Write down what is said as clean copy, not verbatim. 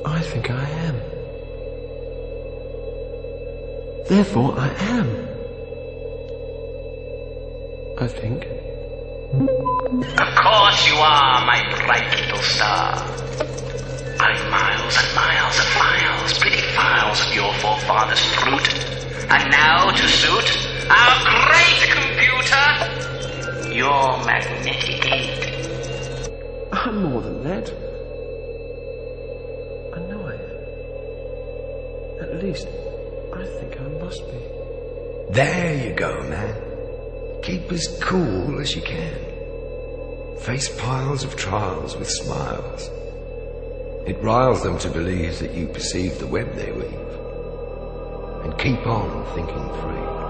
I think I am. Therefore I am. I think. Of course you are, my bright little star. I've miles and miles and miles, pretty files of your forefathers' fruit. And now, to suit our great computer, your magnetic aid. I'm more than that. I know I am. At least, I think I must be. There you go, man. Keep as cool as you can. Face piles of trials with smiles. It riles them to believe that you perceive the web they weave. And keep on thinking free.